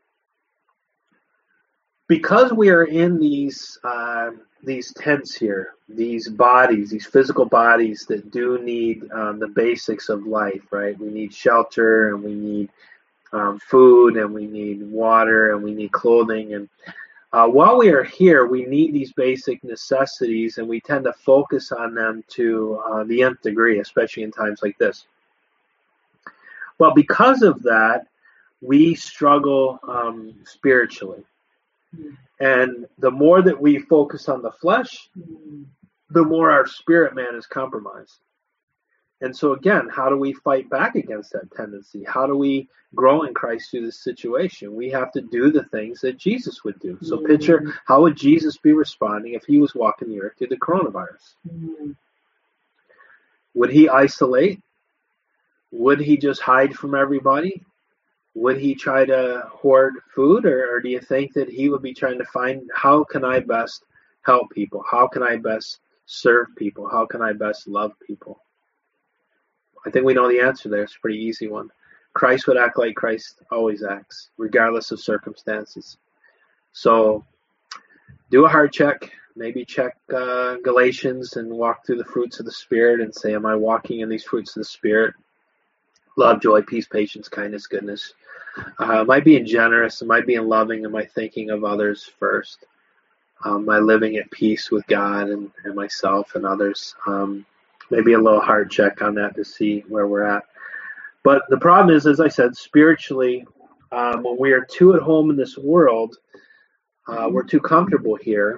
because we are in these uh, these tents here, these bodies, these physical bodies that do need um, the basics of life, right? We need shelter, and we need um, food, and we need water, and we need clothing, and Uh, while we are here, we need these basic necessities, and we tend to focus on them to uh, the nth degree, especially in times like this. Well, because of that, we struggle um, spiritually. Mm. And the more that we focus on the flesh, mm. the more our spirit man is compromised. And so again, how do we fight back against that tendency? How do we grow in Christ through this situation? We have to do the things that Jesus would do. So mm-hmm. picture, how would Jesus be responding if he was walking the earth through the coronavirus? Mm-hmm. Would he isolate? Would he just hide from everybody? Would he try to hoard food? Or, or do you think that he would be trying to find, how can I best help people? How can I best serve people? How can I best love people? I think we know the answer there. It's a pretty easy one. Christ would act like Christ always acts, regardless of circumstances. So do a heart check. Maybe check uh, Galatians and walk through the fruits of the Spirit and say, am I walking in these fruits of the Spirit? Love, joy, peace, patience, kindness, goodness. Uh, am I being generous? Am I being loving? Am I thinking of others first? Um, am I living at peace with God and, and myself and others? Um, Maybe a little heart check on that to see where we're at. But the problem is, as I said, spiritually, um, when we are too at home in this world, uh, we're too comfortable here,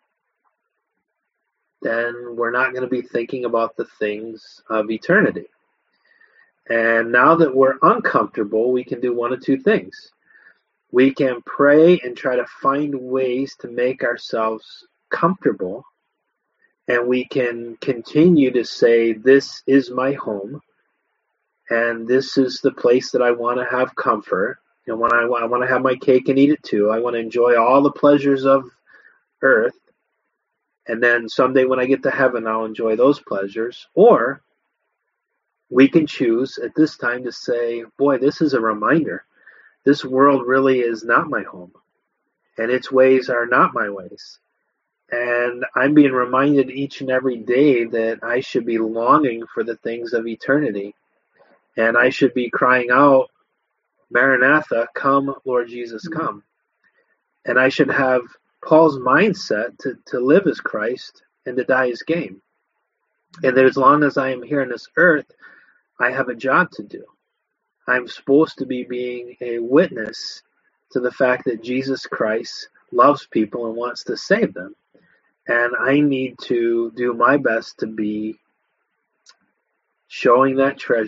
then we're not going to be thinking about the things of eternity. And now that we're uncomfortable, we can do one of two things. We can pray and try to find ways to make ourselves comfortable. And we can continue to say, this is my home, and this is the place that I want to have comfort. And when I, I want to have my cake and eat it too, I want to enjoy all the pleasures of earth. And then someday when I get to heaven, I'll enjoy those pleasures. Or we can choose at this time to say, boy, this is a reminder. This world really is not my home, and its ways are not my ways. And I'm being reminded each and every day that I should be longing for the things of eternity. And I should be crying out, Maranatha, come, Lord Jesus, come. And I should have Paul's mindset to, to live as Christ and to die as gain. And that as long as I am here on this earth, I have a job to do. I'm supposed to be being a witness to the fact that Jesus Christ loves people and wants to save them. And I need to do my best to be showing that treasure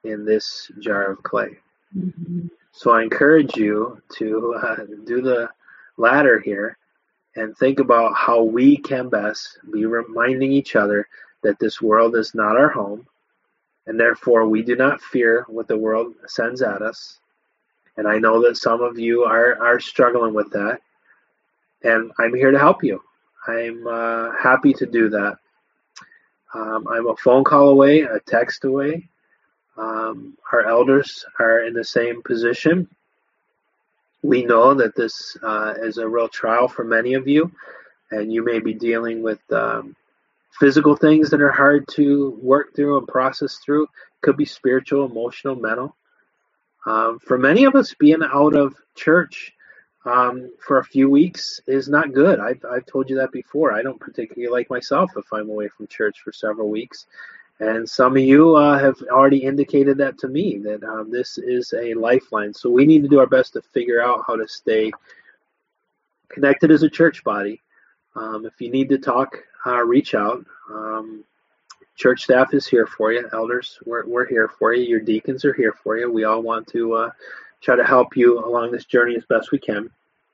in this jar of clay. Mm-hmm. So I encourage you to uh, do the latter here and think about how we can best be reminding each other that this world is not our home, and therefore we do not fear what the world sends at us. And I know that some of you are, are struggling with that, and I'm here to help you. I'm uh, happy to do that. Um, I'm a phone call away, a text away. Um, our elders are in the same position. We know that this uh, is a real trial for many of you, and you may be dealing with um, physical things that are hard to work through and process through. Could be spiritual, emotional, mental. Um, for many of us, being out of church um, for a few weeks is not good. I've, I've told you that before. I don't particularly like myself if I'm away from church for several weeks. And some of you uh, have already indicated that to me, that um, this is a lifeline. So we need to do our best to figure out how to stay connected as a church body. Um, if you need to talk, uh, reach out. Um, church staff is here for you. Elders, we're, we're here for you. Your deacons are here for you. We all want to uh, try to help you along this journey as best we can.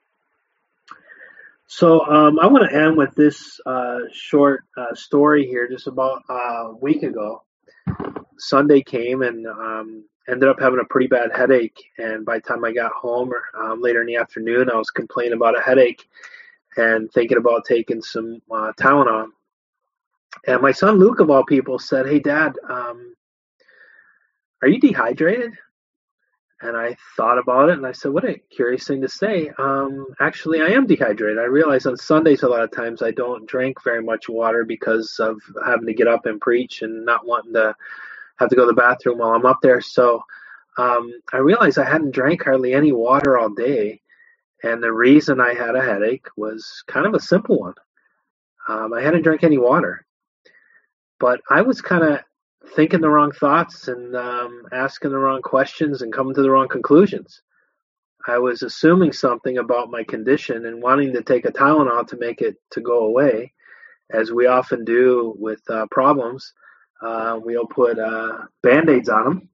So um, I want to end with this uh, short uh, story here. Just about a week ago, Sunday came and um, ended up having a pretty bad headache. And by the time I got home or um, later in the afternoon, I was complaining about a headache and thinking about taking some uh, Tylenol. And my son Luke, of all people, said, "Hey, Dad, um, are you dehydrated?" And I thought about it, and I said, what a curious thing to say. Um, actually, I am dehydrated. I realize on Sundays a lot of times I don't drink very much water because of having to get up and preach and not wanting to have to go to the bathroom while I'm up there. So um, I realized I hadn't drank hardly any water all day, and the reason I had a headache was kind of a simple one. Um, I hadn't drank any water, but I was kind of thinking the wrong thoughts and um, asking the wrong questions and coming to the wrong conclusions. I was assuming something about my condition and wanting to take a Tylenol to make it to go away, as we often do with uh, problems. Uh, we'll put uh, Band-Aids on them,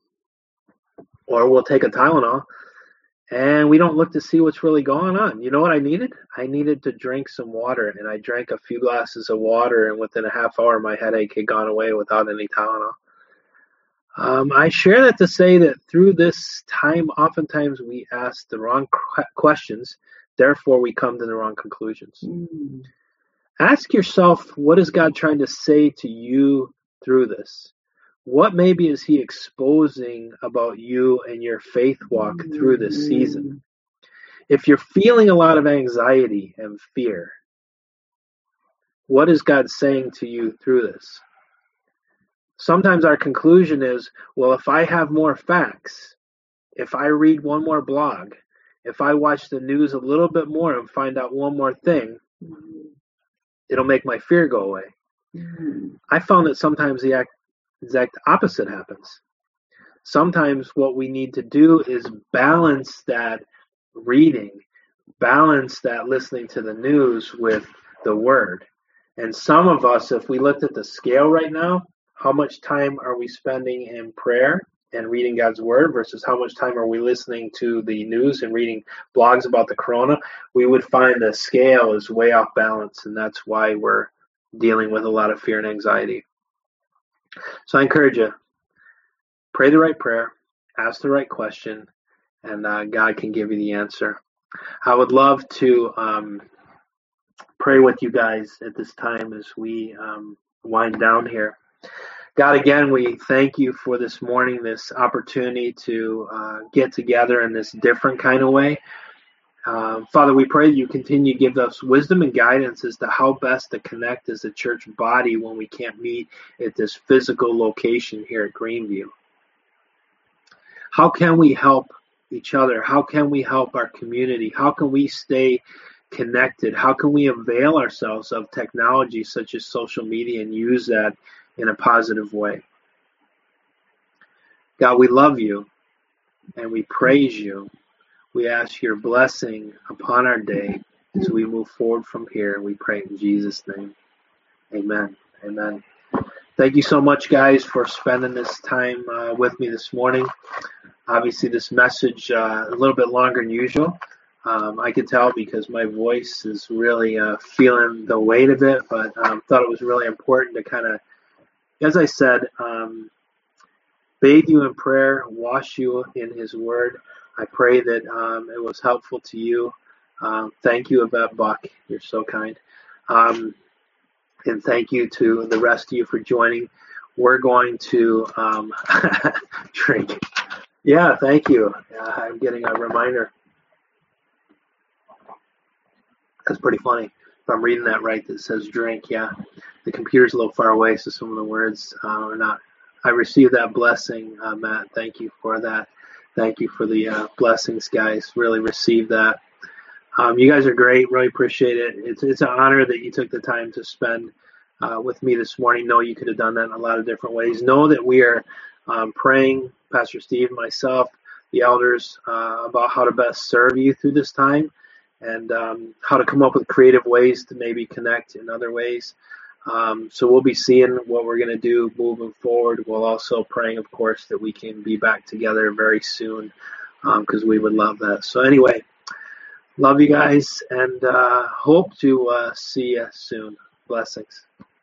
or we'll take a Tylenol, and we don't look to see what's really going on. You know what I needed? I needed to drink some water, and I drank a few glasses of water, and within a half hour, my headache had gone away without any Tylenol. Um, I share that to say that through this time, oftentimes we ask the wrong questions, therefore we come to the wrong conclusions. Mm. Ask yourself, what is God trying to say to you through this? What maybe is he exposing about you and your faith walk mm. through this season? If you're feeling a lot of anxiety and fear, what is God saying to you through this? Sometimes our conclusion is, well, if I have more facts, if I read one more blog, if I watch the news a little bit more and find out one more thing, mm-hmm. it'll make my fear go away. Mm-hmm. I found that sometimes the exact opposite happens. Sometimes what we need to do is balance that reading, balance that listening to the news with the Word. And some of us, if we looked at the scale right now, how much time are we spending in prayer and reading God's Word versus how much time are we listening to the news and reading blogs about the corona, we would find the scale is way off balance, and that's why we're dealing with a lot of fear and anxiety. So I encourage you, pray the right prayer, ask the right question, and uh, God can give you the answer. I would love to um, pray with you guys at this time as we um, wind down here. God, again, we thank you for this morning, this opportunity to uh, get together in this different kind of way. Uh, Father, we pray that you continue to give us wisdom and guidance as to how best to connect as a church body when we can't meet at this physical location here at Greenview. How can we help each other? How can we help our community? How can we stay connected? How can we avail ourselves of technology such as social media and use that in a positive way? God, we love you and we praise you. We ask your blessing upon our day as we move forward from here. We pray in Jesus' name. Amen. Amen. thank you so much, guys, for spending this time uh, with me this morning. Obviously, this message uh, a little bit longer than usual. Um, I can tell because my voice is really uh, feeling the weight of it, but um, thought it was really important to kind of, as I said, um, bathe you in prayer, wash you in His Word. I pray that um, it was helpful to you. Um, thank you, Yvette Buck. You're so kind. Um, and thank you to the rest of you for joining. We're going to um, drink. Yeah, thank you. Uh, I'm getting a reminder. That's pretty funny. If I'm reading that right, that says drink. Yeah, the computer's a little far away, so some of the words uh, are not. I received that blessing, uh, Matt. Thank you for that. Thank you for the uh, blessings, guys. Really received that. Um, you guys are great. Really appreciate it. It's it's an honor that you took the time to spend uh, with me this morning. Know you could have done that in a lot of different ways. Know that we are um, praying, Pastor Steve, myself, the elders, uh, about how to best serve you through this time, and um, how to come up with creative ways to maybe connect in other ways. Um, so we'll be seeing what we're going to do moving forward. We'll also praying, of course, that we can be back together very soon, because um, we would love that. So anyway, love you guys, and uh, hope to uh, see you soon. Blessings.